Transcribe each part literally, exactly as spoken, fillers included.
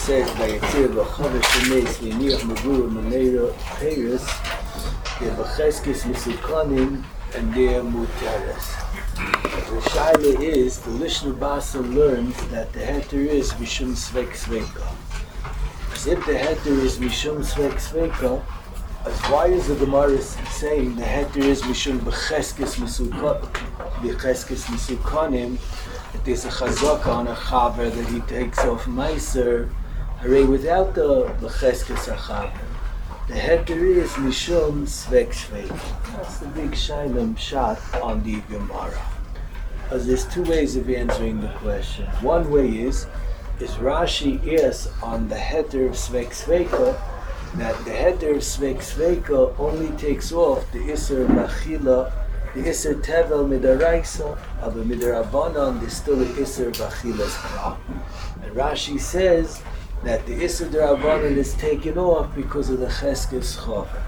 says by Yitzir v'chavesh shemes v'niach mavur m'neira Paris, they're b'cheskes misukanim and they're muteres. The shaila is the Lishna Basa learns that the heter is mishum svek sveka. As if the heter is mishum svek sveka, as why is the Gemara saying the heter is mishum b'cheskes misukanim, b'cheskes misukanim? That there's a chazaka on a chaver that he takes off meiser, hooray, without the b'cheskes achaver. The heter is mishum svek sveka. That's the big shailem shot on the Gemara. As there's two ways of answering the question. One way is, is Rashi is on the heter of svek sveka, that the heter of svek sveka only takes off the iser bachila, the iser tevel midaraisa, of the midarabanan, there's still the iser bachilas kra. And Rashi says that the iser darabanan is taken off because of the cheskes chaver.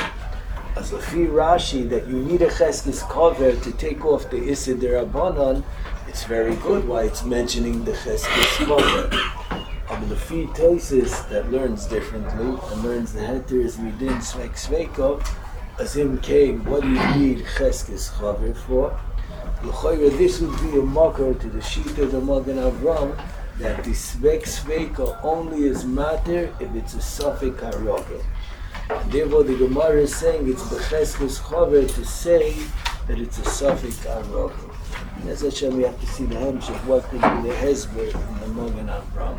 As a fi Rashi, that you need a cheskes cover to take off the Issa Derabanan, it's very good why it's mentioning the cheskes cover. But the fi Tosis that learns differently and learns the heter is midin svek sveka, as him came, what do you need cheskes cover for? L'choyra, this would be a mocker to the sheet of the Magen Avram, that the svek sveka only is matter if it's a suffix harogel. Therefore, the Gemara is saying it's b'cheskes chaver to say that it's a suffix arogel. And as Hashem, we have to see the hemshech, what could be the hezber in the Magen Avram.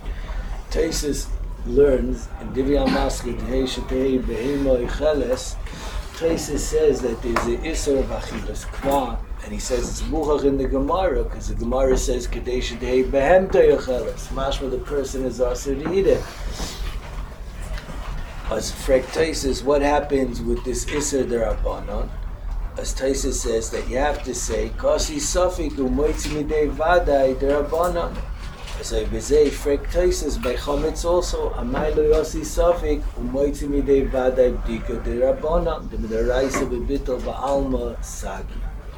Taisus learns in Divrei Maskeh Tehei Shetei Behema Icheles. Taisus says that there's an iser of achilas kva, and he says it's muchach in the Gemara because the Gemara says Kedei Shetei Behem Icheles. Mashma, the person is aser to eat it. As Frek Taisus, what happens with this Isser Derabanan? As Taisus says that you have to say, Kasi Safik u'moitzi midei vadai Derabanan. As I say, Frek Taisus by Chometz also, Amai lo yosi Safik u'moitzi midei vadai b'dika Derabanan, the Midaraisa b'bitel ba'alma sagi.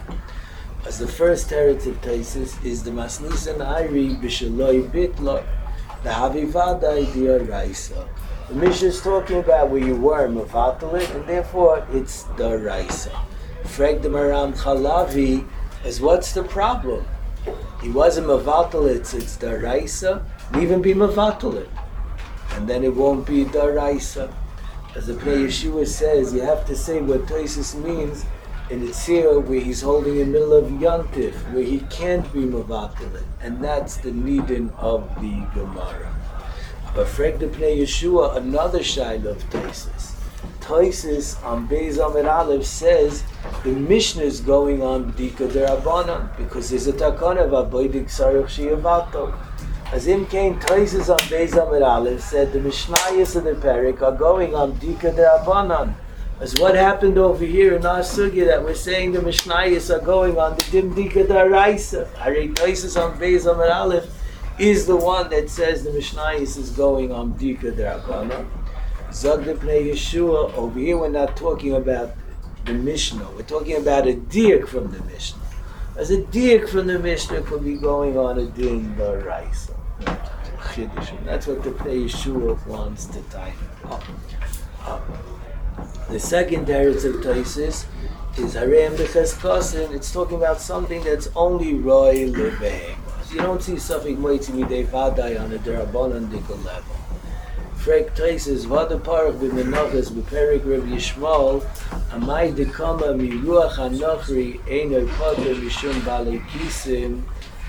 As the first teretz of Taisus is the Masnisan Ari b'shaloi bitla, the Havi vadai Deraisa. The Mishnah is talking about where you were mevatalit, and therefore it's the raisa. Freg the Maram Chalavi is what's the problem? He wasn't mevatalit, so it's the raisa. Even be mevatalit, and then it won't be the raisa. As the Pnei Yeshua says, you have to say what Tosis means in the tzir where he's holding in the middle of Yantif, where he can't be mevatalit, and that's the nidin of the Gemara. But Frek the Pnei Yeshua, another shaila of Taisus. Taisus on Beis Amid Aleph says the Mishnah is going on B'dika Derabanan because there's a takana of Aboidik Sarich Shiyavato. As him came Taisus on Beis Amid Aleph said the Mishnayos of the Perik are going on B'dika Derabanan. As what happened over here in our sugya that we're saying the Mishnayos are going on the Dim B'dika Deraisa. Hari Taisus on Beis Amid Aleph is the one that says the Mishnayos is going on B'dika D'Rabbanan. Zog the Pnei Yeshua, over here we're not talking about the Mishnah, we're talking about a diak from the Mishnah. As a diak from the Mishnah could be going on a din b'raisa. That's what the Pnei Yeshua wants to tie up. up. The second teretz of Taisus is Harem B'cheskasin. It's talking about something that's only roy lebehem. You don't see Safik Moitzi Midei Vadai on a Derabanan Dikal level. Frek Taisus, Vada Parach B'menachas B'perik Rav Yishmael, Amai Dekama Miruach HaNachri Einoi Poter Mishum Balei Kisim.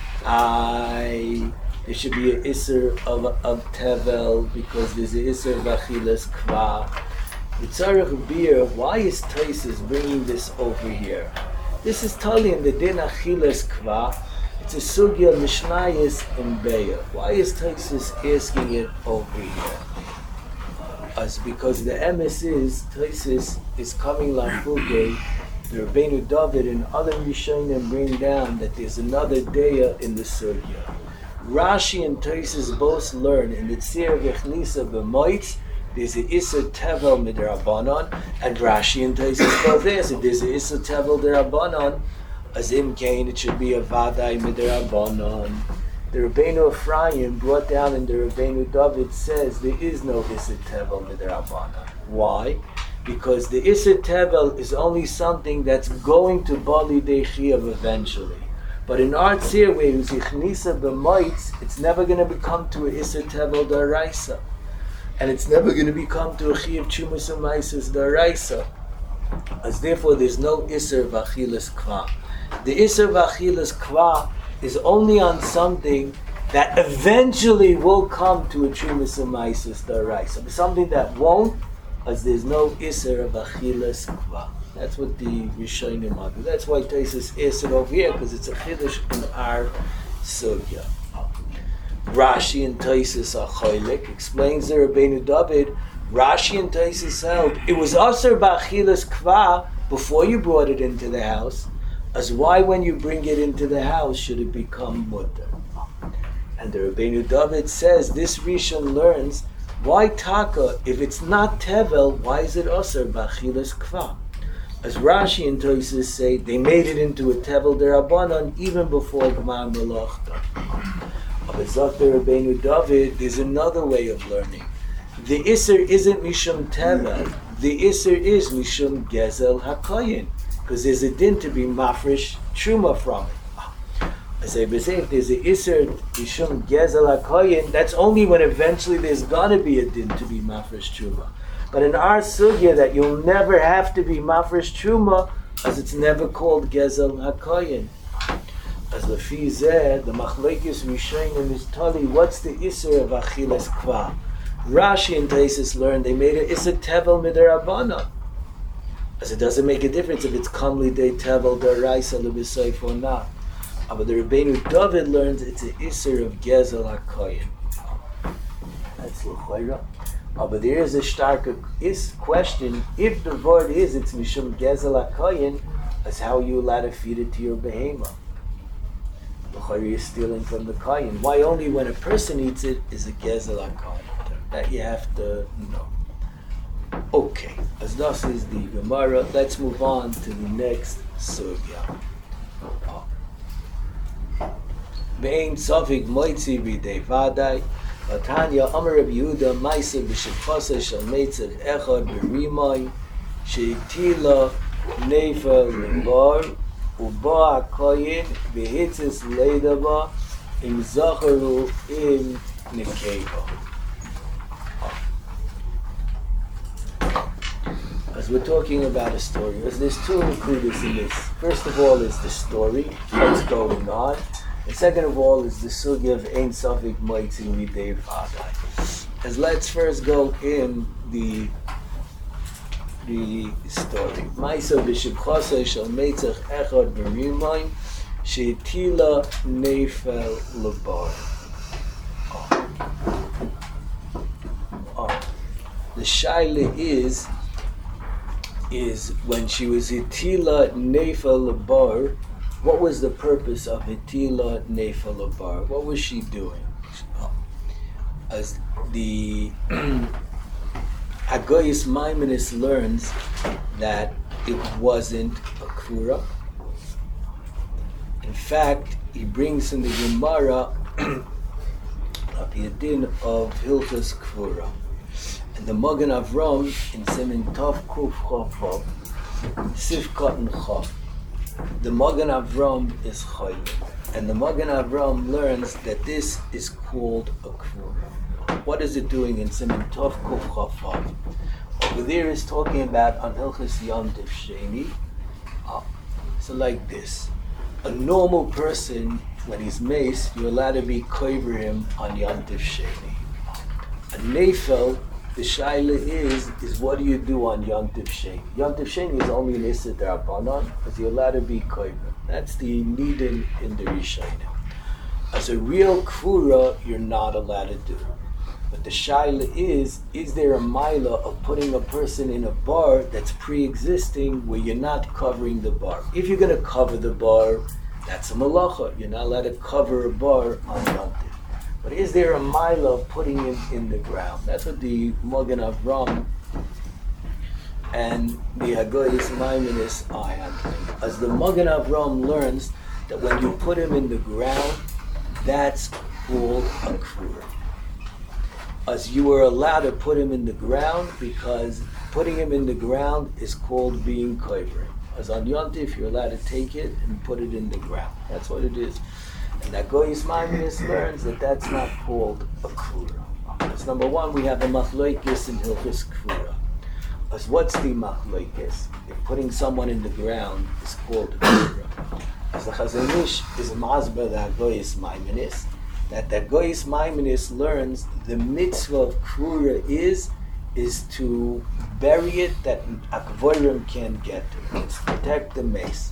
I there should be an Isser of, of Tevel because there's an Isser of Achilas Kva. B'tzarech Bir, why is Taisus bringing this over here? This is Tali in the Din Achilas Kva. It's a sugya Mishnayos and Beya. Why is Taisus asking it over here? As because the M S is Taisus is coming lafuge. The Rabbeinu David and other Rishonim bring down that there's another Deya in the sugya. Rashi and Taisus both learn in the Tzir V'Chnisa B'Moitz there's a Issa Tevel Midrabanan, and Rashi and Taisus both there. So there's a Issa Tevel Derabanan. As im kain, it should be a Vadai Midrabanan. The Rabbeinu Ephraim brought down in the Rabbeinu David says there is no Isser Tevel Midrabanan. Why? Because the Isser Tevel is only something that's going to Bali Dei Chiyuv eventually. But in our tzir, where it's Ichnisa b'moitz, it's never going to become to a Isser Tevel Daraisa. And it's never going to become to a Chiyuv Chumas U'Maisus Daraisa. As therefore there's no Isser V'Achilas Kva. The Isser V'Achilas Kva is only on something that eventually will come to a Chumas U'Maisus Daraisa. But something that won't, as there's no Isser of Achilas Kva. That's what the Rishonim are. That's why Taisus is it over here, because it's a Chiddush in our Sugya. Rashi and Taisus are Choylik, explains the Rabbeinu David. Rashi and Taisus held it was Aser B'Achilas Kva before you brought it into the house, as why when you bring it into the house should it become mutter. And the Rabbeinu David says this Rishon learns why taka, if it's not tevel, why is it aser b'achilas kva? As Rashi and Tosfos say, they made it into a tevel derabanan even before Gemar Melachta. But Zakter Rabbeinu David, there's another way of learning. The iser isn't mishum tevel. The iser is mishum gezel hakoyin, because there's a din to be mafresh truma from it. I say, but say if there's a iser mishum gezel hakoyin, that's only when eventually there's gonna be a din to be mafresh truma. But in our sugya that you'll never have to be mafresh truma, as it's never called gezel hakoyin. As the Fizeh, the machlekes rishonim is tali, what's the iser of achilas kva? Rashi and Taisus learned they made it iser tevel midarabanan. As it doesn't make a difference if it's kamli de tevel deraisa lebisayf or not. But the Rabbeinu David learns it's an iser of gezel hakoyin. That's l'chayra. But there is a starker is question, if the word is it's mishum gezel hakoyin, as how are you allowed to feed it to your behemoth? L'chayra is stealing from the koyin. Why only when a person eats it is a gezel hakoyin? That you have to know. Okay, as thus is the Gemara, let's move on to the next sugya. Ve'ein tzafik moitzi b'dei vadai, Vatanya Amar Rabbi Yehuda Maisa b'shefasa shel meitzah echad b'rimai sheitila nefel l'bar uba hakoyin v'hitzis leidava im zacharu im nekeva. As we're talking about a story, there's two included in this. First of all is the story, what's going on. And second of all is the sugya of Ein Safik Moitzi Midei Vadai. As let's first go in the the story. Maisa b'shibchasa shel meitzach echad b'rimayim sheitila nefel lebar. The shaila is is when she was itila nefel lebar. What was the purpose of Hitila Nefel Labar? What was she doing? As the Hagoyis Maimonides learns that it wasn't a Kfura. In fact, he brings in the Gemara a Yadin of Hilchas Kfura. And the Magen Avram in Siman Tov Kuf Chof Sifkat and Chof. The Magen Avram is Choylik, and the Magen Avram learns that this is called a Kfura. What is it doing in Siman Tov Kuf Chavav? Over there is talking about on Hilchas Yom Tov Sheni. Uh, so like this, a normal person, when he's maced, you're allowed to be kover him on Yom Tov Sheni. A Nefel, the shaila is, is what do you do on Yom Tov Sheni? Yom Tov Sheni is only an Issa D'Rabbanan, because you're allowed to be koiver. That's the nidin in the Rishonim. As a real kfura, you're not allowed to do. But the shaila is, is there a maila of putting a person in a bar that's pre-existing where you're not covering the bar? If you're going to cover the bar, that's a malacha. You're not allowed to cover a bar on Yom Tov. But is there a mila of putting him in the ground? That's what the Magen Avram and the Hagoyis Maimonides are handling. As the Magen Avram learns that when you put him in the ground, that's called a kvura. As you were allowed to put him in the ground because putting him in the ground is called being koiver. As on Yontif, you're allowed to take it and put it in the ground. That's what it is. And that Goyis Maimonides learns that that's not called a kvura. As number one, we have a machloikis in Hilchos Kvura. As what's the machloikis? If putting someone in the ground is called kvura. As the Chazon Ish is masber the Goyis Maimonides, that the Goyis Maimonides learns the mitzvah of kvura is is to bury it that akvorim can't get to it. It's to protect the mace.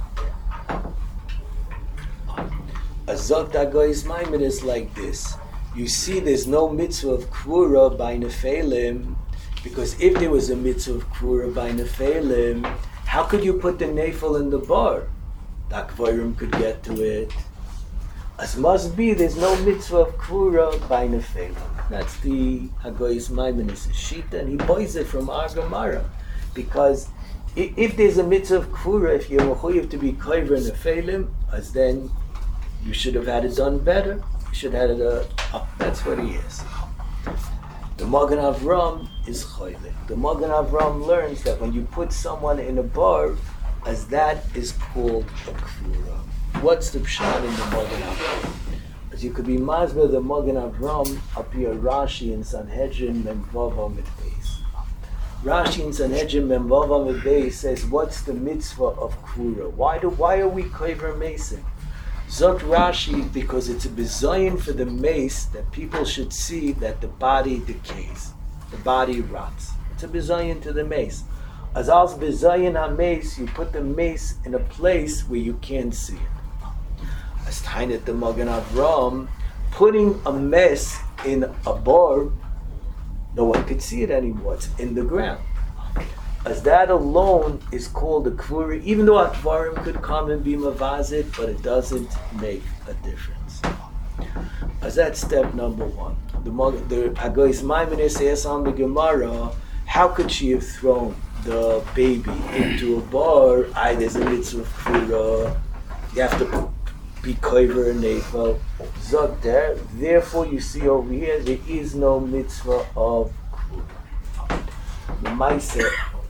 Azot Goyis Maimonides is like this. You see there's no mitzvah of kvura by Nephilim, because if there was a mitzvah of kvura by Nephilim, how could you put the Nephil in the bar? The akvorim could get to it. As must be, there's no mitzvah of kvura by Nephilim. That's the Hagoyis Maimonides Shita, and he buys it from our Gemara. Because if, if there's a mitzvah of kvura, if you're mechuyev to be koiver Nephilim, as then you should have had it done better. You should have had it, uh, oh, that's what he is. The Magen Avram is choyle. The Magen Avram learns that when you put someone in a bar, as that is called a kvura. What's the pshat in the Magen Avram? As you could be masber the Magen Avram up here Rashi in Sanhedrin Memvava Mitbeis. Rashi in Sanhedrin Memvava Mitbeis says, what's the mitzvah of kvura? Why do why are we koiver mason? Zot Rashi, because it's a bizayin for the mace that people should see that the body decays, the body rots. It's a bizayin to the mace. As als bizayin ha mace, you put the mace in a place where you can't see it. As Tainet the Magen Avram, putting a mess in a bar, no one could see it anymore. It's in the ground. As that alone is called a kvura, even though akvarim could come and be mavazit, but it doesn't make a difference. As that's step number one. The, the Hagoyis Maimonides says on the Gemara, how could she have thrown the baby into a bar? I there's a mitzvah of kvura. You have to be koiver and neifel. Zot there. Therefore, you see over here, there is no mitzvah of kvura. The Maaseh.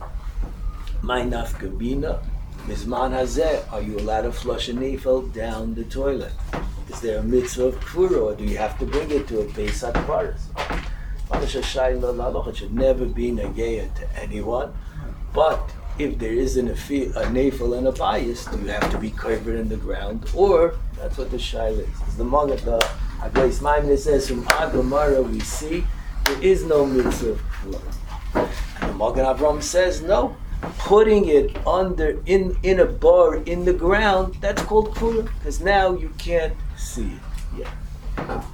My nafkamina, mizman hazeh, are you allowed to flush a neifel down the toilet? Is there a mitzvah of kvura, or do you have to bring it to a beis hakvaros? It should never be nageya to anyone, but if there isn't a, fi- a neifel and a bias, do you have to be covered in the ground? Or, that's what the shaila is. As the Magen, the Hagoyis Maimonides says, from Agamara we see, there is no mitzvah of kvura. And the Magen Avram says, no. Putting it under in in a bar in the ground, that's called kvura, because now you can't see it. Yeah.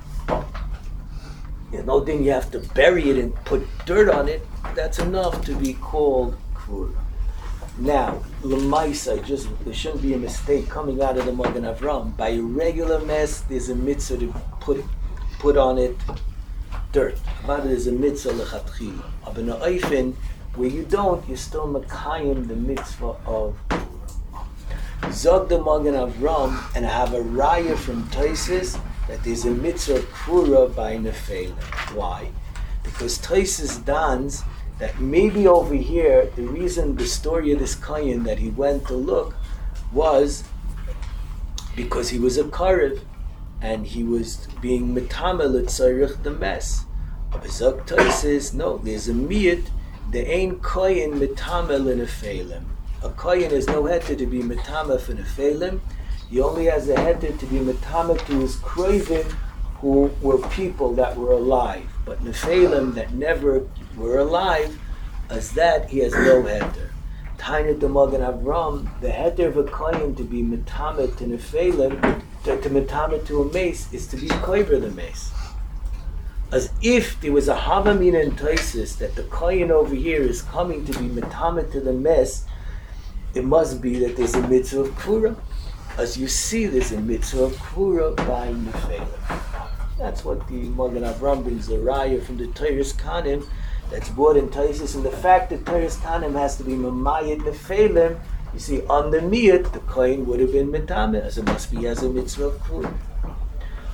There's no thing you have to bury it and put dirt on it. That's enough to be called kvura. Now, l'maisa, just there shouldn't be a mistake coming out of the Magen Avram. By a regular mess, there's a mitzvah to put put on it dirt. About it is a mitzvah lechatchila. Aber no oifen, where you don't, you're still makayim the mitzvah of kvura. Zog the Magen Avram, and I have a raya from Taisis that there's a mitzvah of kvura by Nephilim. Why? Because Taisis dons that maybe over here, the reason the story of this kohen that he went to look was because he was a karev and he was being metamel tzarich the mess. But Zog Taisis, no, there's a miyut. The ain kohen metamel in a phelim. A kohen has no heter to be metamel in a phelim. He only has a heter to be metamel to his kroivim, who were people that were alive. But nephilim that never were alive, as that he has no heter. Tainet the Magen Avram, the heter of a kohen to be metamel to nephilim, to, to metamel to a mace, is to be koiver the mace. As if there was a havamina in Taisis that the kohen over here is coming to be metamet to the mess, it must be that there's a mitzvah of kvura. As you see, there's a mitzvah of kvura by Nephilim. That's what the Magen Avram brings, the raya from the Teres Kanim that's brought in Taisis, and the fact that Teres Kanim has to be mamayit Nephilim, you see, on the miyut, the kohen would have been metamet, as it must be as a mitzvah of kvura.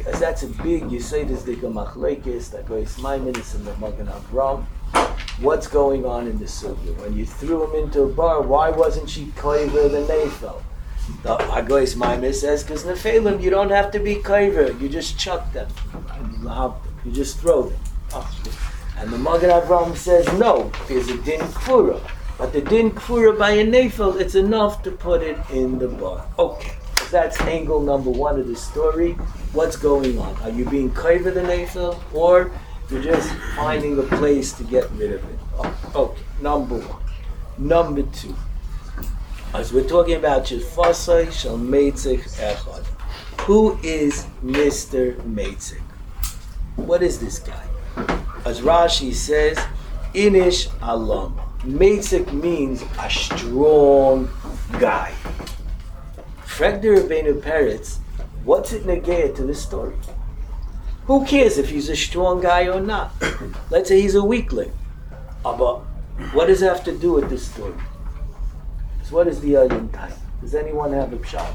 As that's a big, you say this Dika Machlekes, that goes Maimonides and the Magen Avraham. What's going on in the sugya? When you threw him into a bar, why wasn't she koiver the nefel? The Hagois Maimonides says, because nefelim, you don't have to be koiver, you just chuck them. You just throw them. And the Magen Avraham says, no, there's a din kfura. But the din kfura by a nefel, it's enough to put it in the bar. Okay, so that's angle number one of the story. What's going on? Are you being koiver the nefel, or you're just finding a place to get rid of it? Oh, okay, number one. Number two. As we're talking about Shefasai Shal Meitzik Echad. Who is Mister Meitzik? What is this guy? As Rashi says, Inish Alam. Meitzik means a strong guy. Fregder Rabbeinu Peretz, what's it negate to this story? Who cares if he's a strong guy or not? Let's say he's a weakling. Uh, but what does it have to do with this story? So what is the Yom time? Does anyone have a pshat?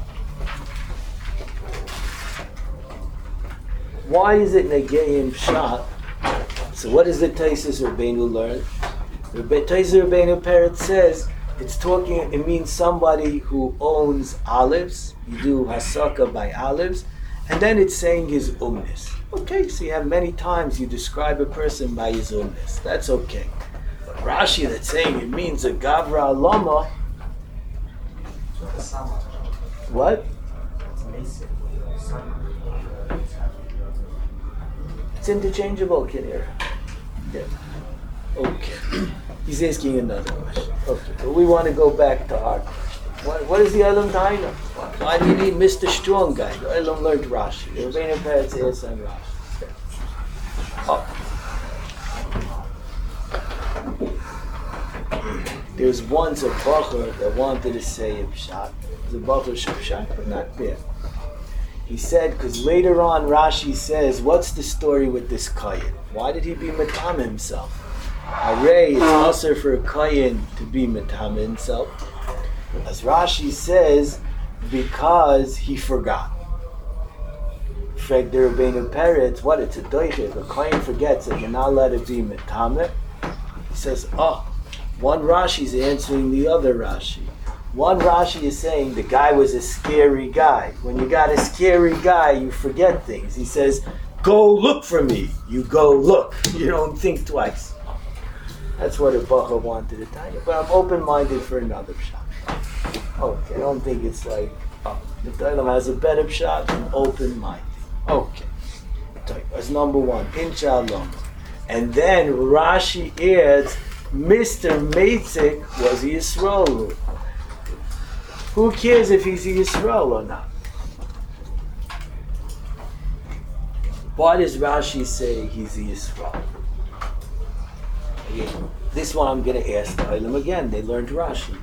Why is it negayim pshat? So what does the Taisus Rabbeinu learn? The Taisus Rabbeinu Peretz says it's talking. It means somebody who owns olives. You do hasaka by olives, and then it's saying his umnis. Okay, so you have many times you describe a person by his umnis. That's okay. But Rashi that's saying it means a gavra alama. What? It's interchangeable, Kinir. Yeah. Okay. He's asking another question. Okay. So we want to go back to our question. What, what is the Elam Taina? Why do you need Mister Strong Guy? The Elam learned Rashi. The Rabbeinu Peretz is and Rashi. Oh. There was once a bacher that wanted to say a pshat. The bacher pshat, but not bad. He said, because later on Rashi says, what's the story with this Kayin? Why did he be Matam himself? Array, it's also for a Kayin to be Matam himself. As Rashi says, because he forgot. Freg the Rabbeinu Peretz, what? It's a doiche. The Kayin forgets that you're not allowed to be Matam. He says, oh, one Rashi is answering the other Rashi. One Rashi is saying the guy was a scary guy. When you got a scary guy, you forget things. He says, go look for me. You go look. You don't think twice. That's what a bacha wanted to tell you. But I'm open-minded for another shot. Okay, I don't think it's like, oh, the Talmud has a better shot than open-minded. Okay. That's number one. Inshallah. And then Rashi adds, Mister Meitzik was a Yisrael. Who cares if he's a Yisrael or not? Why does Rashi say he's a Yisrael? Again, this one I'm going to ask the Olam again. They learned Rashi.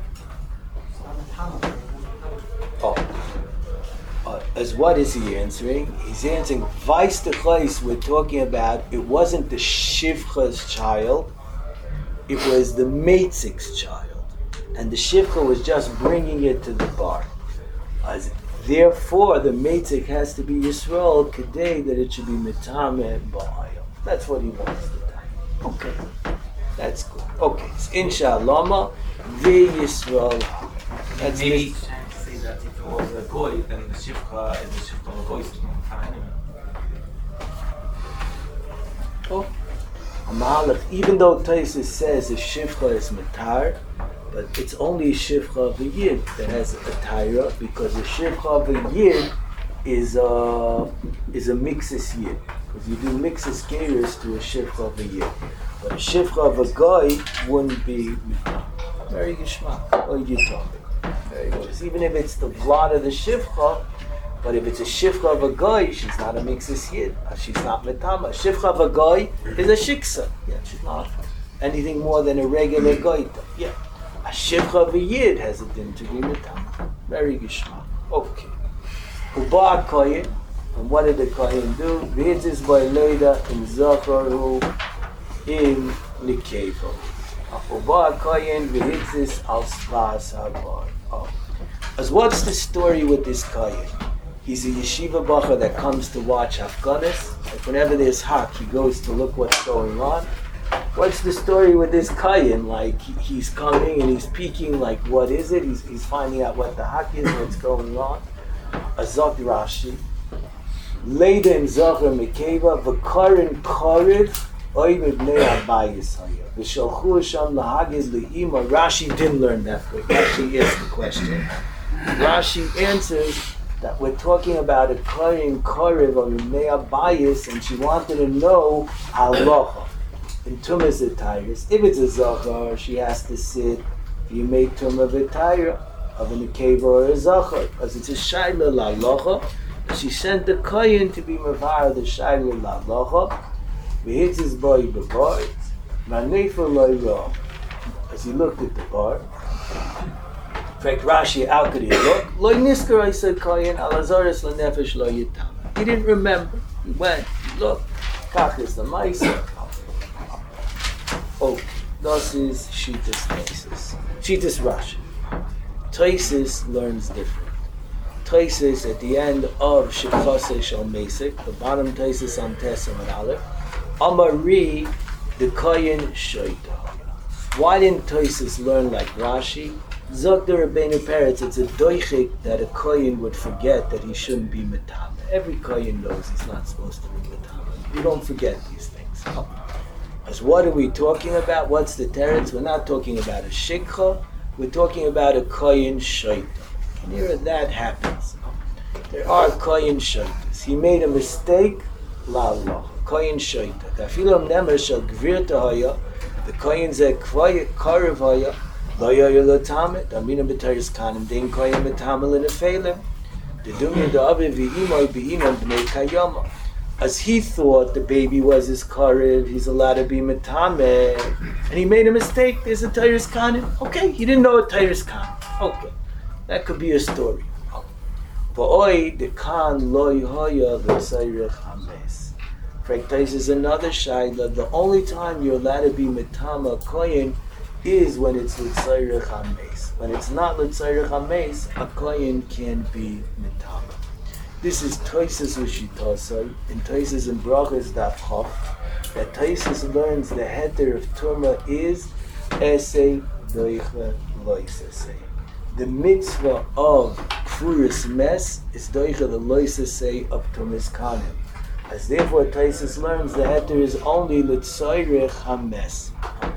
Oh. Uh, as what is he answering? He's answering, Vais de Chais, we're talking about, it wasn't the Shivcha's child, it was the Meitzik's child. And the Shivcha was just bringing it to the bar. As, therefore, the Meitzik has to be Yisrael, Kedei, that it should be Metame Ba'ayel. That's what he wants to tell. Okay. That's good. Okay. It's Inshallah, the Yisrael. That's maybe you can say that if it was a goy, then the Shivcha is the Shivcha of a goy, so it's not time anyway. Oh. A Mahalach, even though Taisus says the Shivcha is Matar, but it's only a Shivcha of a Yid that has a Taira, because the Shivcha of a Yid is a, is a Mixus Yid. Because you do Mixus Geiros to a Shivcha of a Yid. But a Shivcha of a Guy wouldn't be Mitar. Very Gishmak. What are you talking? Very good. Even if it's the blood of the Shivcha, but if it's a Shivcha of a Guy, she's not a Mixus Yid. She's not Mitama. Shivcha of a Guy is a Shiksa. Yeah, she's not anything more than a regular Goita. Yeah. A Shivcha of a Yid has a din to be Mitama. Very Gishmak. Okay. Uba Koyin. And what did the Koyin do? V'yitzis ba'leida in Zacharu in Nikevo. Uba Koyin v'yitzis al Spas Habar. Oh. As what's the story with this Koyin? He's a yeshiva bacher that comes to watch Hafganis. Like whenever there's hak, he goes to look what's going on. What's the story with this Kayin? Like he, he's coming and he's peeking. Like what is it? He's he's finding out what the hak is, what's going on. Azot Rashi, Leiden Zocher Mekeva, V'Karin Kariv, Oy Mibnei Abayis Haya, V'Shalchu Sham Lahagid Le'ima. Rashi didn't learn that quick. Rashi asked the question. Rashi answers that we're talking about a Karin Kariv or Mibnei Abayis, and she wanted to know halacha. In Tumas Atayris, if it's a Zocher, she has to sit. You make Tumah V'Tayra of a Nekeva or a Zocher, because it's a Shaila La'alocha. She sent the Kohen to be Mavar the Shaila La'alocha. V'hitz his boy b'bar, Ma'nefa Lo'ira. As he looked at the bar, in fact, Rashi, how could he look? Lo niskar I said Kohen, Alazaris L'nefesh Lo Yitam. He didn't remember. He went, he looked, Kach is the Maisa. Oh, this is Shitas Taisis. Shitas Rashi. Taisis learns different. Taisis at the end of Shechase Shal Mesik, the bottom Taisis on Tesam and Aleph, Amari the Koyin Shoita. Why didn't Taisis learn like Rashi? Zogder Rabbeinu Peretz, it's a doichik that a Koyin would forget that he shouldn't be Metama. Every Koyin knows he's not supposed to be Metama. You don't forget these things. As what are we talking about? What's the teretz? We're not talking about a shikha. We're talking about a koyin shaita. And here that happens. There are koyin shaitas. He made a mistake. La Allah. Koyin shaita. Kafilam nemer shel gvir tahaya. The koyin ze kvayit karev haya. Lo yoyer lo tamet. Amina b'teres kanim. Dein koyin b'tamel in a felim. The dumya da'aviv v'imoy b'inam b'nei kayama. As he thought the baby was his karev, he's allowed to be metameh, and he made a mistake. There's a Tyrus Khanim. Okay, he didn't know a Tyrus Khanim. Okay, that could be a story. V'oi the Khan loy hoya v'sayrech hames. Frektais is another shaila. The only time you're allowed to be metama koyin is when it's l'tzayrech hames. When it's not l'tzayrech hames, a koyin can be metama. This is Toises Ushitosai, in Toises and Brachas Daf Chof, that Toises learns the heter of Tumah is Esei Doicha Lois Esei. The mitzvah of Kfuris Mes is Doicha the Lois Esei of Tumas Kanim. As therefore Toises learns the heter is only L'tzayrech HaMes.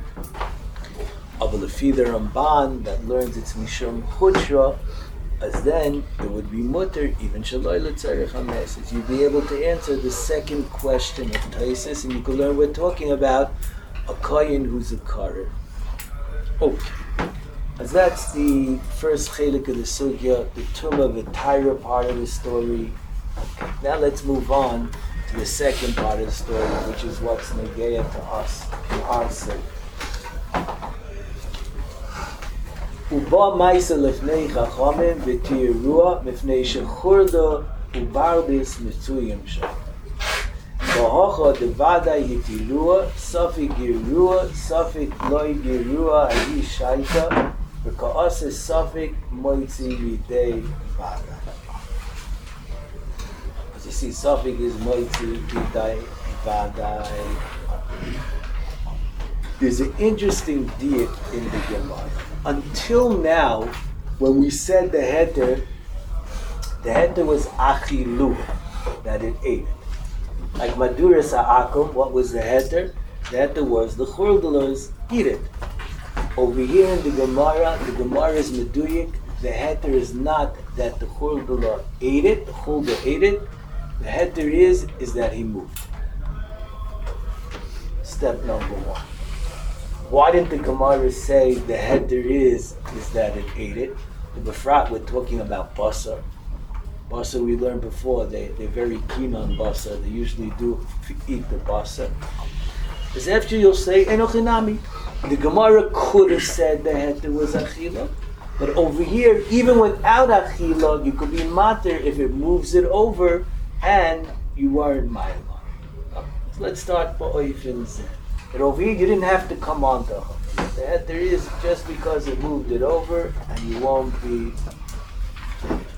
Of the Fida Ramban that learns it's Mishum Chutra, as then it would be mutter even shaloi l'tzarech hameses. You'd be able to answer the second question of Taisis, and you can learn we're talking about a koyin who's a karer. Okay, as that's the first chelik of the sugya, the tumah v'tayra part of the story. Okay, now let's move on to the second part of the story, which is what's negeya to us in our sake. Uba Maisa Lefnei Chachamim V'Tirua Mifnei Shechurda Ubardis Mitzuyim Shah. V'Hocha Devada Yitirua Safik Girua Safik Loi Girua Ahi Shaita V'Ka'as Safik Moitzi Videi Vada. As you see, Safik is Moitzi Videi Vada. There's an interesting diet in the Gemara. Until now, when we said the heter, the heter was achilu, that it ate it. Like Maduras Ha'akum, what was the heter? The heter was the churdelers eat it. Over here in the Gemara, the Gemara is meduyik. The heter is not that the churdeler ate it, the churdeler ate it. The heter is, is that he moved. Step number one. Why didn't the Gemara say the heter is is that it ate it? The Befrat, we're talking about basar. Basar we learned before, they, they're very keen on basar. They usually do eat the basar. Because after you'll say, Enochinami. The Gemara could have said the heter was achila. But over here, even without achila, you could be mater if it moves it over and you weren't ma'ila. So let's start ba'oifin zeh. But over here, you didn't have to come on to him. The heter is just because it moved it over, and you won't be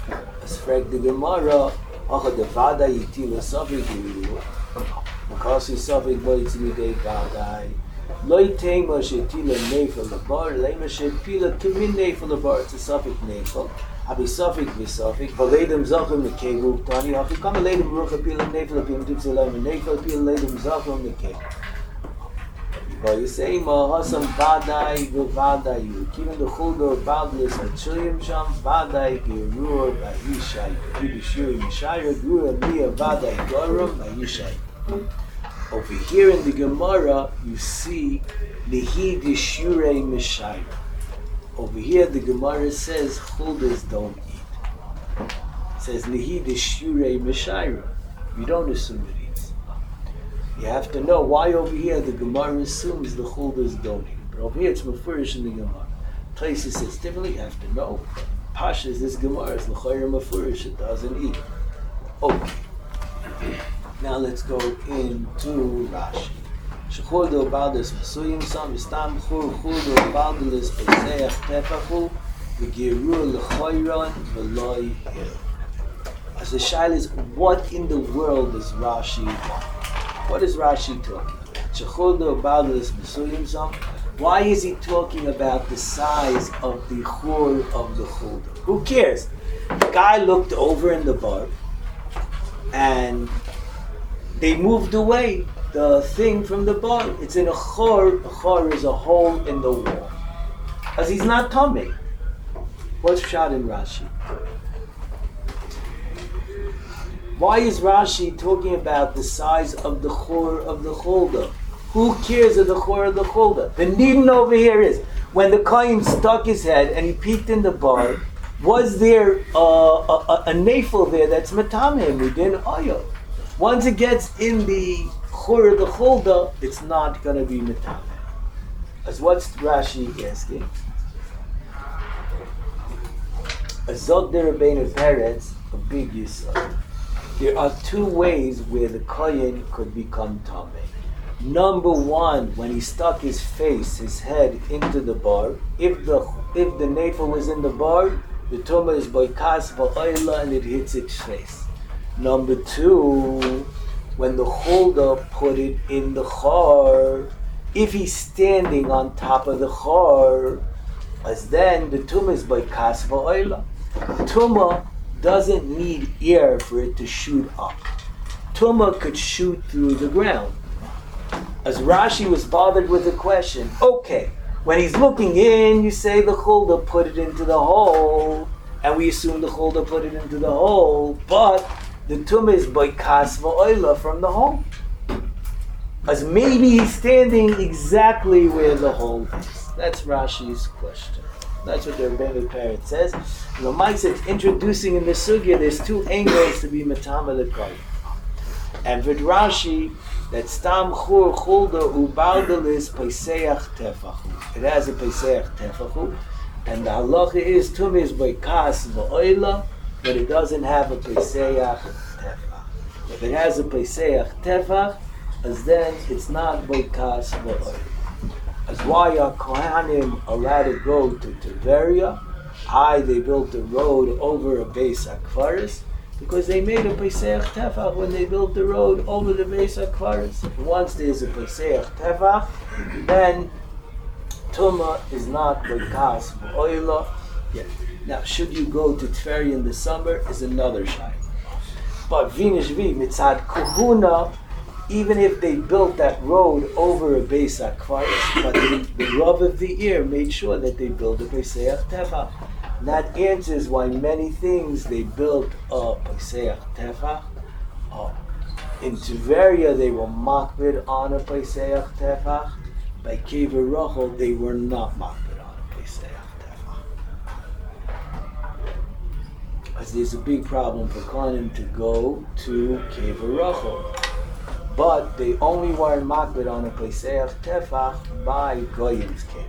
As frag the Gemara, Acha de Vada Yitila Safik Yiru, because he Safik Boitz Midei Vadai, Loi Tema Shetila Nefel Labar, Lema Shetila Kimin Nefel Labar, it's a Safik Nefel, Abi Safik Visafik, Valedem Zachim Mekevu, Tani, Hafi Kama Ledem Rucha Pila Nefel, Apim Tipsilem Nefel, Pila Ledem Zachim Mekevu. But you say, Ma Hasam Vadai Vivadai, you keep the Chuldo Badlis Achuyim Sham, Vadai Gerur Vayishai, Yudishuri Mishayra, Gura Mia Vadai Gorum Vayishai. Over here in the Gemara, you see Nihi Dishure Mishayra. Over here, the Gemara says Chuldas don't eat. It says Nihi Dishure Mishayra. You don't assume it eats. You have to know why over here the Gemara assumes the Chuldas don't eat. But over here it's Mefurish in the Gemara. Places says differently, you have to know. Pashas, this Gemara is L'chayr Mefurish, it doesn't eat. Okay. Now let's go into Rashi. Shechuldo Baldas Masuyim Sam, Istam Chur Chuldo Baldas Peseach Tefachu, V'girur L'chayran V'loi Hir. As the Shaila is, what in the world does Rashi want? What is Rashi talking about? Why is he talking about the size of the chur of the chulda? Who cares? The guy looked over in the bar and they moved away the thing from the bar. It's in a chur. A chur is a hole in the wall. Because he's not tummy. What's shot in Rashi? Why is Rashi talking about the size of the chur of the chulda? Who cares of the chur of the chulda? The needle over here is, when the kohen stuck his head and he peeked in the bar, was there uh, a, a, a nafel there that's matamim within oil? Once it gets in the chur of the chulda, it's not going to be matamim. As what's Rashi asking? Azog der Rabbeinu Peretz, a big yisod. There are two ways where the kohen could become tamei. Number one, when he stuck his face, his head into the bar, if the if the nefel was in the bar, the tumah is boikas va'oila and it hits its face. Number two, when the holder put it in the chor, if he's standing on top of the chor, as then the tumah is boikas va'oila. Tumah doesn't need air for it to shoot up. Tumah could shoot through the ground. As Rashi was bothered with the question, okay, when he's looking in, you say the chulda put it into the hole, and we assume the chulda put it into the hole, but the tumah is boikas va'oila from the hole. As maybe he's standing exactly where the hole is. That's Rashi's question. That's what the Rebbeinu Peretz says. The Mike says, introducing in the sugya, there's two angles to be matama the kohen. And with Rashi, that stam chur chulda ubaldalis peiseach tefachu. It has a peiseach tefachu, and the halacha is tumah is boikas va'oila, but it doesn't have a peiseach tefach. If it has a peiseach tefach, as then it's not boikas va'oila. As why are Kohanim allowed to go to Tiberia? I, they built a road over a Beis HaKfaris because they made a Pesach Tefach when they built the road over the Beis HaKfaris. Once there's a Pesach Tefach, then Tumah is not Boikas V'oila. Yeah. Now, should you go to Tveria in the summer is another shayla. But Vinishvi, Mitzad Kuhuna, even if they built that road over a Beis HaKfaris, but the, the Rav of the year made sure that they built a Pesach Tefach. And that answers why many things they built a Pesach Tefach. Uh, in Tiberia they were makbid on a Pesach Tefach. By Kever Rachel they were not makbid on a Pesach Tefach. As there's a big problem for Kohanim to go to Kever Rachel. But they only weren't makbid on a Pesach Tefach by Goyim's king.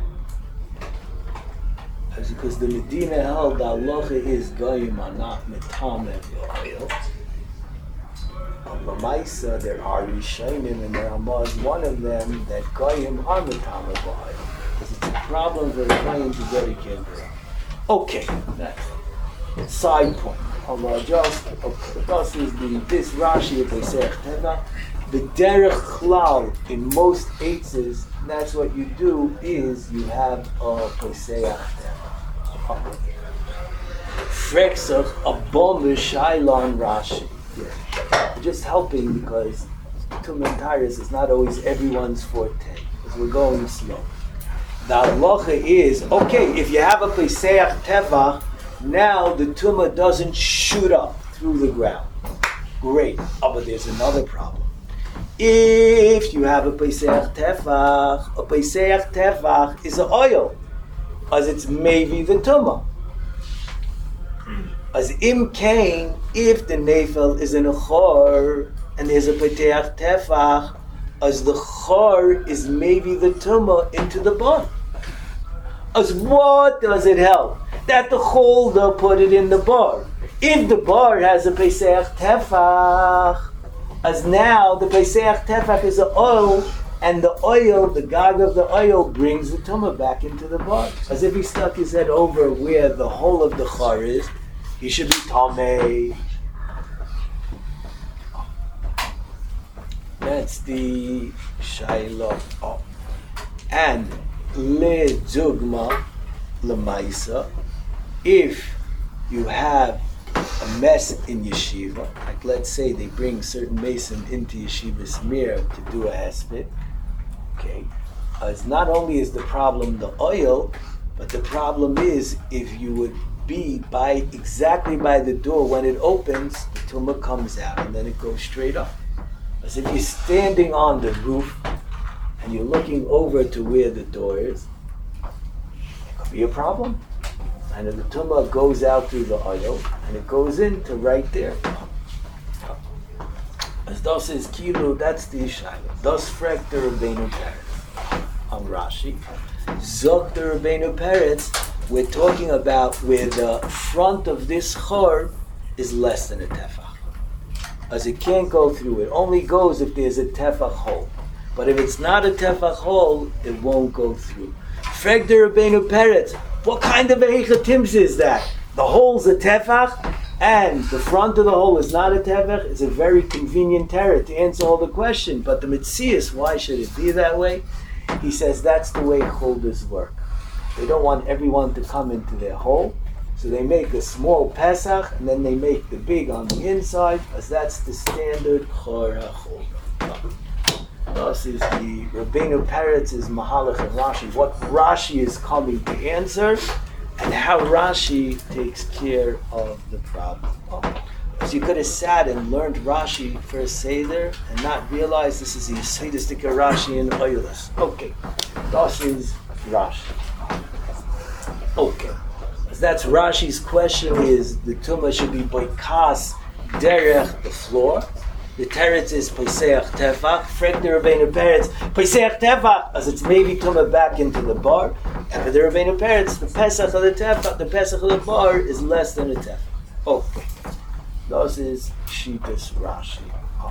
That's because the Medina held that halacha is Goyim are not metameh v'oil. On the Maisa there are Rishonim and there was one of them that Goyim are metameh v'oil. Because it's a problem for the Goyim to get a kibbutz. Okay, next. side point. Allah just, okay, this is the, this Rashi of Pesach Teva. The derech klal in most eitzes, that's what you do, is you have a Pesach Teva. Frexach, a bomb shailon Rashi. Yeah. We're just helping because Tumah Tyrus is not always everyone's forte, because we're going slow. The halacha is, okay, if you have a Pesach Teva, now the Tumah doesn't shoot up through the ground. Great. Oh, but there's another problem. If you have a Pesach Tefach, a Pesach Tefach is an oil, as it's maybe the Tumah. As im kain, if the nefel is in a chor, and there's a Pesach Tefach, as the chor is maybe the Tumah into the bar. As what does it help? That the holder put it in the bar. If the bar has a Pesach Tefach, as now the Pesach Tefach is an oil, and the oil, the gag of the oil, brings the Tumah back into the bar. As if he stuck his head over where the whole of the chor is, he should be Tameh. That's the Shaila. Oh. And Le Zugma Lemaisa, if you have a mess in yeshiva, like let's say they bring certain mason into yeshiva's mir to do a hesped, okay, uh, it's not only is the problem the oil, but the problem is if you would be by exactly by the door when it opens, the tumah comes out and then it goes straight up. As if you're standing on the roof and you're looking over to where the door is, it could be a problem. And the tumah goes out through the oil and it goes into right there. As das is kilo, that's the Yishayla. Das fragt the Rabbeinu Peretz on Rashi. Zok the Rabbeinu Peretz, we're talking about where the front of this chor is less than a tefach. As it can't go through, it only goes if there's a tefach hole. But if it's not a tefach hole, it won't go through. Frag the Rabbeinu Peretz, what kind of a heichatims is that? The hole's a tefach, and the front of the hole is not a tefach. It's a very convenient terror to answer all the question. But the mitzias, why should it be that way? He says that's the way cholders work. They don't want everyone to come into their hole, so they make a small pesach, and then they make the big on the inside, as that's the standard chor hacholder. This is the Rabbeinu Peretz's Mahalach and Rashi, what Rashi is coming to answer, and how Rashi takes care of the problem. So you could have sat and learned Rashi for a Seder and not realize this is the Yesodistic Rashi in Oilus. Okay, this is Rashi. Okay, so that's Rashi's question is the Tumah should be boikas derech the floor. The teretz is Pesach Tefach. Frek the Rabbeinu Peretz, Pesach Tefach, as it's maybe tumah back into the bar. And for the Rabbeinu Peretz, the Pesach of the Tefach, the Pesach of the bar is less than a Tefach. Okay, this is Shitas Rashi.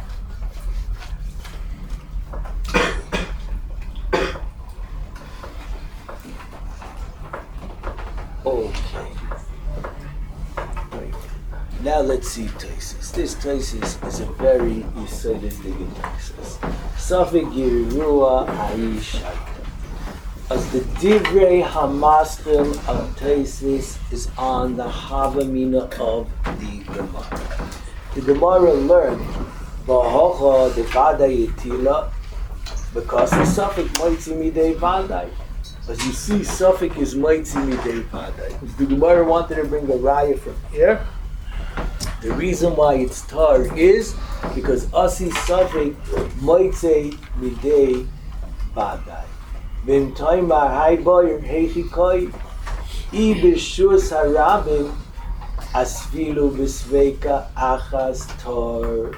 Okay. Now let's see Taisus. This Taisus is a very Yisodistic Taisus. Safik Yerua Ayi Shaita. As the Divrei Hamaskil of Taisus is on the Havamina of the Gemara. The Gemara learned Bahocha de Vadai Yitila because the Safik Moitzi Midei Vadai. As you see, Safik is Moitzi Midei Vadai. The Gemara wanted to bring a raya from here. The reason why it's tar is because Asi Safik Moitze Midei Vadai. Vim Toimar Haiboy Heichikoi I Bishus Harabim Asfilu Bisveka Achas Tor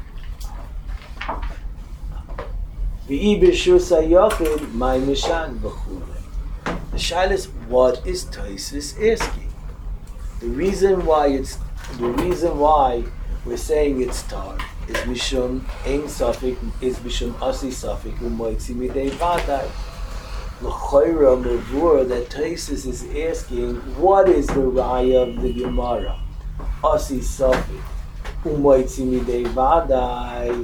V'i Bishus Hayochid Mai Mishan B'chule. The shaila is, what is Taisus asking? The reason why it's The reason why we're saying it's tar is mishum ein safik is mishum asi safik u'moitzi midei vadai. L'choira mavur that Taisus is asking, what is the raya of the Gemara? Asi Safik umoitzi midei vadai.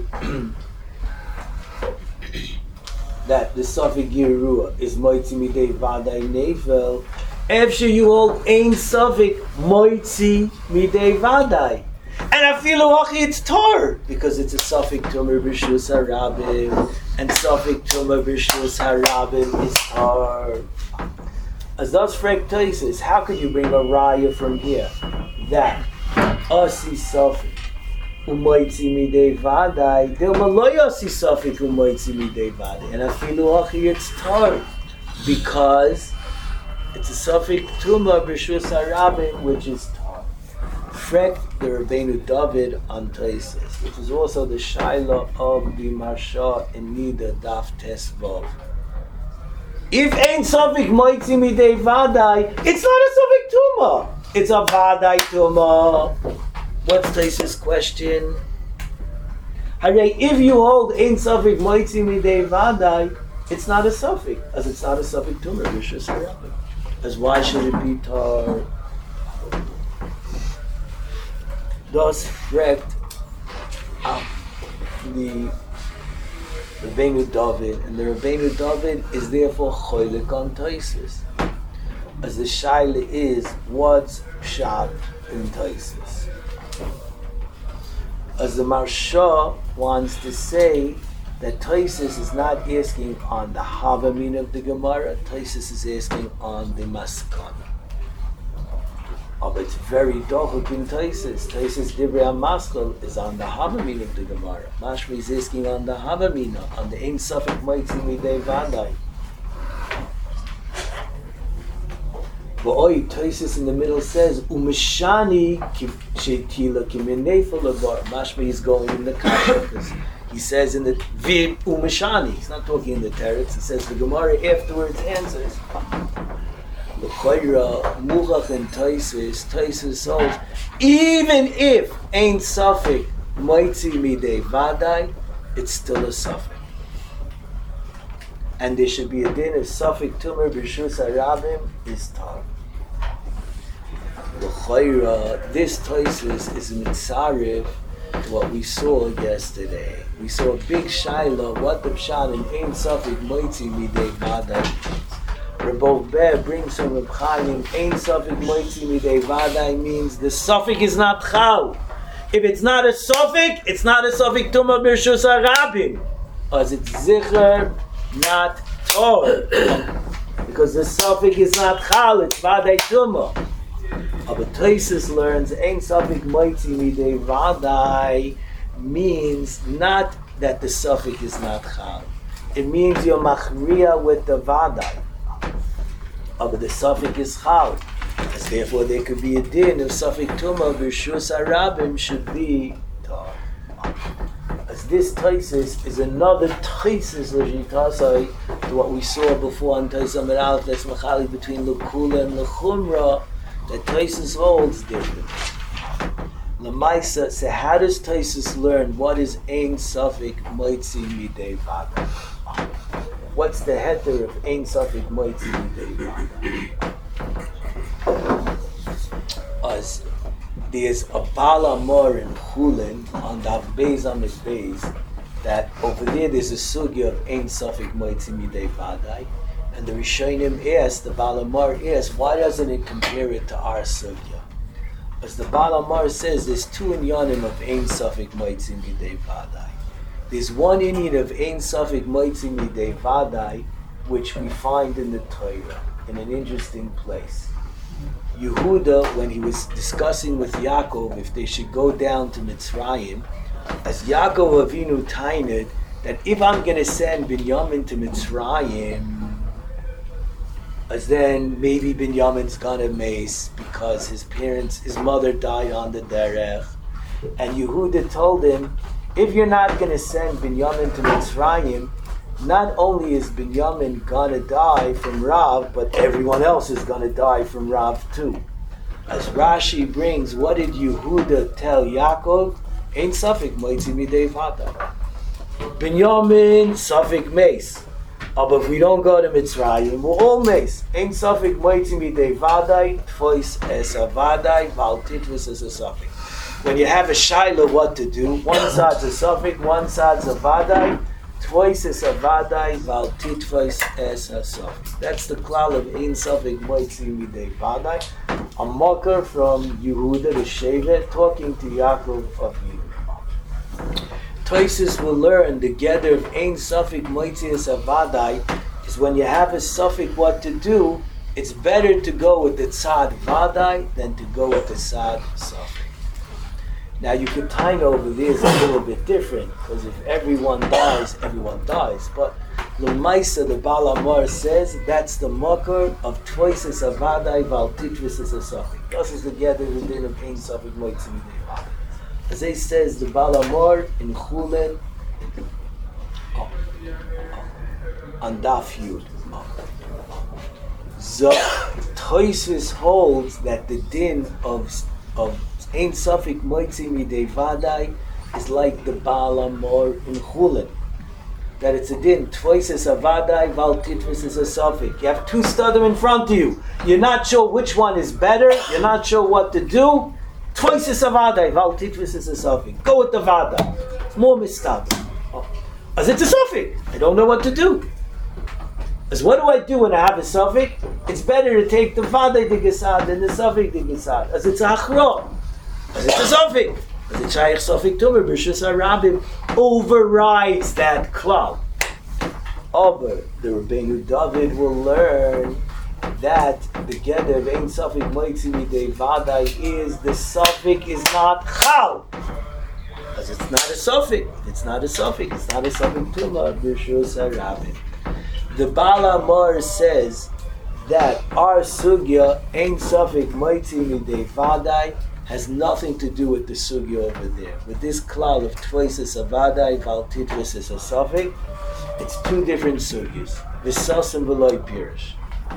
That the Safik Yerua is moitzi midei vadai nevel. After you hold ein Safik moitzi midei vadai. And afilu hachi it's tar because it's a Safik tumor b'shus harabim, and Safik tumor b'shus harabim is tar. As thus frek Taisus, how could you bring a raya from here that asi Safik umoitzi midei vadai dilma lo yasi Safik umoitzi midei vadai, and afilu hachi it's tar because it's a Safik tumor b'shus harabim which is tar. Frek the Rabbeinu David on Taisus, which is also the Shaila of the Marsha in Nida Daf Tesvav. If ain't Safik moitzi midei vadai, it's not a Safik Tuma. It's a vadai Tuma. What's Taisus' question? Hooray, if you hold ain't Safik moitzi midei vadai, it's not a Safik, as it's not a Safik Tuma. As why should it be tar? Thus, frekt uh, the Rabbeinu David, and the Rabbeinu David is therefore cholik on Taisus. As the shaila is, what's pshat in Taisus? As the Marsha wants to say that Taisus is not asking on the Havamin of the Gemara, Taisus is asking on the Maskana. Oh, but it's very dochuk in Taisus. Taisus Divrei HaMaskal is on the Havamin of the Gemara. Mashmi is asking on the Havamina, on the Ein Safik Moitzi Midei Vadai. But oi, Taisus in the middle says, Umeshani Shetila Kiminefel Labar. Mashmi is going in the Kasha, because he says in the Vib Umeshani. He's not talking in the Teretz. He says the Gemara afterwards answers. The Choira, Muchach and Taisus, Taisus holds, even if ain't Safik Moitzi Midei Vadai, it's still a Safik. And there should be a din of Safik Tumor B'Shus HaRabim is tar. The Choira, this Taisus is mitzarev to what we saw yesterday. We saw a big shaila, what the pshat in ain't Safik Moitzi Midei Vadai means. Rebbe Ber brings from Reb Chaim, Ein Safik Moitzi Midei Vadai means the Safik is not Chal. If it's not a Safik, it's not a Safik Tumah B'Shus HaRabim. As it's Zicher, not Tor. Because the Safik is not Chal, it's Vadai Tumah. But Taisus learns, Ein Safik Moitzi Midei Vadai means not that the Safik is not Chal. It means you're Machriya with the Vadai. Oh, but the Safik is Chal. As therefore there could be a din of Safik Tumah B'Shus HaRabim should be tar. As this Taisus is another Taisus L'Jitasai to what we saw before on Taisus Amid Aleph, that's Machali between L'Kula and L'Chumra, that Taisus holds different. L'Maisa, so how does Taisus learn what is Ein Safik Moitzi Midei Vadai? What's the heter of Ein Safik Moitzi Midei Vadai? As there's a Baal Amor in Chulin on the Beis Amid Beis that over there there's a sugya of Ein Safik Moitzi Midei Vadai, and the Rishonim asked, the Baal Amor asked, why doesn't it compare it to our sugya? As the Baal Amor says, there's two inyanim of Ein Safik Moitzi Midei Vadai. There's one inyan of Ein Safik Moitzi Midei Vadai, which we find in the Torah, in an interesting place. Yehuda, when he was discussing with Yaakov if they should go down to Mitzrayim, as Yaakov Avinu tained that if I'm going to send Binyamin to Mitzrayim, as then maybe Binyamin's going to mace because his parents, his mother died on the derech. And Yehuda told him, if you're not going to send Binyamin to Mitzrayim, not only is Binyamin going to die from Rav, but everyone else is going to die from Rav too. As Rashi brings, what did Yehuda tell Yaakov? Ein Safik Moitzi Midei Vadai. Binyamin Safik Mace. Oh, but if we don't go to Mitzrayim, we're all mace. Ein safik moitzi midei vadai, tvois es a vadai, val titvus es a safik. When you have a shaila what to do, one side's a safik, one side's a vadai, tvois es a vadai, val titvus es a safik. That's the klal of ein safik moitzi midei vadai. A mocker from Yehuda, the Shevet, talking to Yaakov of Yehuda. Toises will learn the gather of Ein Safik Moitzias Avadai is when you have a Safik what to do, it's better to go with the Tzad Vadai than to go with the Tzad Safik. Now you could time over there is a little bit different, because if everyone dies, everyone dies. But L'maisa, the Baal Amar says, that's the makar of Toises Avadai Val Titvis as a Safik. This is the gather the din of Ein Safik Moitzias Avadai. As he says, the Baal Amor in Chulin oh, oh, on Daf Yud. So Tosfos holds that the din of of Ein Safik Moitzi Midei Vadai is like the Baal Amor in Chulin. That it's a din Tosfos Avadai Val Titvis is a Safik. You have two studim in front of you. You're not sure which one is better. You're not sure what to do. Twice is a vadai, val titvis is a safik. Go with the vadai. It's more mistab. Oh. As it's a safik, I don't know what to do. As what do I do when I have a safik? It's better to take the vadai de gesad than the safik de gesad. As it's a achro. As it's a safik. As it's shaykh safik tumer, b'shus harabim overrides that klal. Over the Rabbeinu David will learn that the gather of Ein Safik Moitzi Midei Vadai is the Safik is not Chal. Because it's not a Safik. It's not a Safik. It's not a Safik Tumah B'Shus HaRabim. The Baal Amor says that our Sugya Ein Safik Moitzi Midei Vadai has nothing to do with the Sugya over there. With this klal of Tvoises Avadai Val Titvis is a Safik, it's two different Sugyas. V'sasim V'loi Pirish.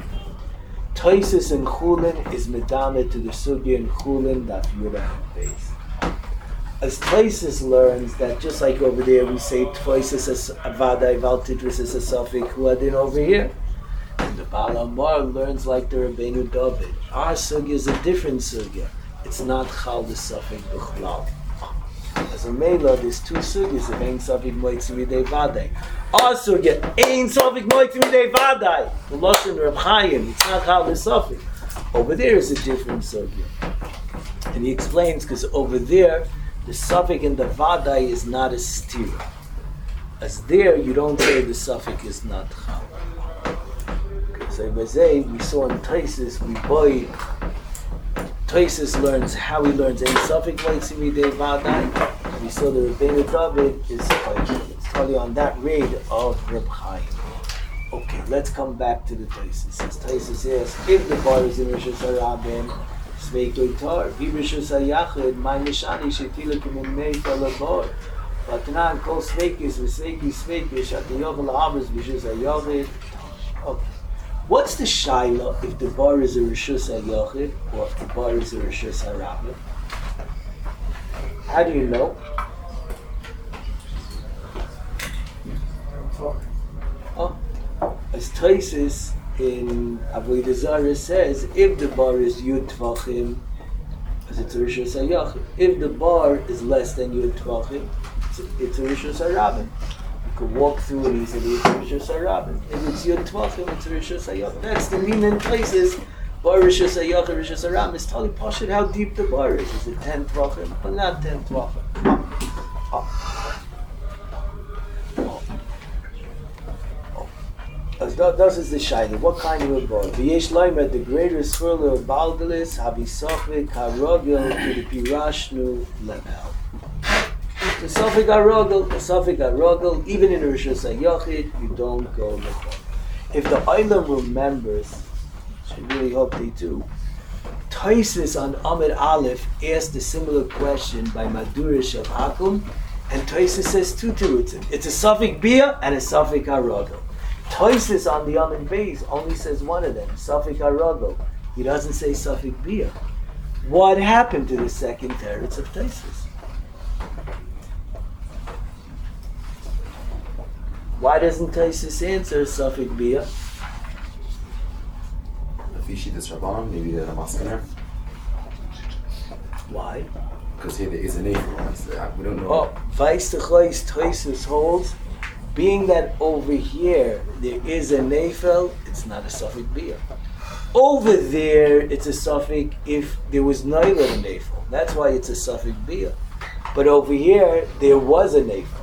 Toises in Chulin is medame to the sugya in Chulin that Yura base. As Toises learns that just like over there we say Toises as Avadai Val Titvis is a Safik Huadin over here, and the Baal Amar learns like the Rabbeinu David. Our sugya is a different sugya. It's not Chal the Safik B'chlal. As a Mela, there's two sugyas of Ein Safik Moitzi Midei Vadai. Our sugya, Ein Safik Moitzi Midei Vadai. The Lashon Reb Chaim, it's not Chal the Safik. Over there is a different sugya. And he explains, because over there, the Safik in the Vadai is not a stira. As there, you don't say the Safik is not Chal. So we saw in Taisis, we buy Toises learns how he learns Ein Safik Moitzi Midei Vadai. We saw the Rabbeinu David is it's totally on that raid of Reb Chaim. Okay, let's come back to the Toises. As Toises says, if the bar is in Rishus HaRabim, Sveik Loitar, Vi Rishus HaYachid, My Mishani Shetila Kumin Meita Labar. Vatanan Kol Sveikis, V'Sveiki Sveikis, Shatayovel Avos, Rishus HaYachid. Okay. What's the shaila if the bar is a Rishus HaYachid or if the bar is a Rishus HaRabim? How do you know? Oh, as Toises in Avodah Zarah says, if the bar is Yud Tvachim, as it's a Rishus HaYachid. If the bar is less than Yud Tvachim, it's a, it's a Rishus HaRabim. Could walk through it easily, it's a Rishus HaRabim. If it's Yud Tvachim, it's a Rishus HaYachid. That's the meaning in places. Bar Rishus HaYachid, Rishus HaRabim is totally poshut how deep the bar is. Is it ten Tvachim or not ten Tvachim? Oh. Oh. Oh. Oh. As that is the shayla. What kind of a bar? V'yesh loimer, the greater swirler of Balgalis, Habisofik, Harogel, to the Pirashnu Level. The Safik Arogel, the Safik Arogel, even in Rishus HaYachid, you don't go the bar. If the Olam remembers, I really hope they do, Toises on Amid Aleph asked a similar question by Madurish of Hakum, and Toises says two terutzim. It's a Safik Bia and a Safik Arogel. Toises on the Amid Beis only says one of them, Safik Arogel. He doesn't say Safik Bia. What happened to the second teretz of Toises? Why doesn't Taisus answer Safik Bia? Fishi this Rabbanon, maybe the Maskiner. Why? Because here there is a name. We don't know. Oh, Vaistachais Taisus holds, being that over here there is a Nefel, it's not a Safik Bia. Over there, it's a Safik if there was neither a Nefel. That's why it's a Safik Bia. But over here, there was a Nefel.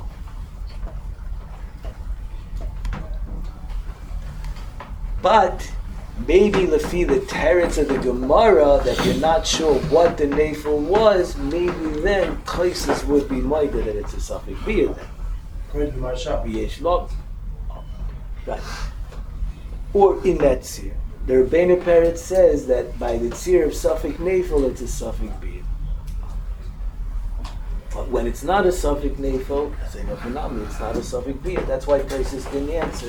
But maybe lefi the teretz of the Gemara that you're not sure what the Nefel was, maybe then Taisus would be mighty that it's a Safik Bia then. According to Marsha. Yesh Log. Right. Or in that tzir. The Rebbeinu Peretz says that by the tzir of Safik Nefel, it's a Safik Bia. But when it's not a Safik Nefel, I say no phenomenon, it's not a Safik Bia. That's why Taisus didn't answer.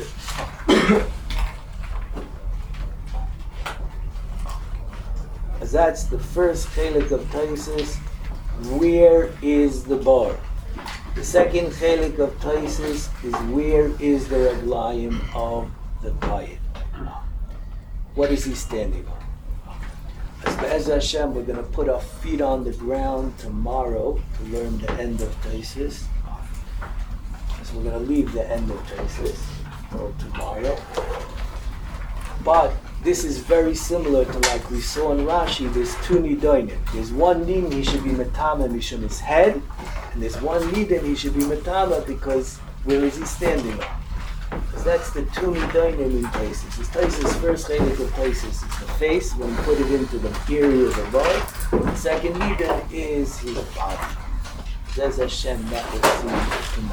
As that's the first chelik of Taisus. Where is the bar? The second chelik of Taisus is where is the raglayim of the payit? What is he standing on? As Be'ez Hashem, we're going to put our feet on the ground tomorrow to learn the end of Taisus. So we're going to leave the end of Taisus for tomorrow. But this is very similar to like we saw in Rashi, there's two nidonim. There's one din he should be metama mishum his head, and there's one nidin he should be metama because where is he standing on? Because that's the two nidonim in Taisus. His Taisus first chelik of Taisus is the face when you put it into the areas above. The second nidin is his body. Says Hashem, that will see tomorrow.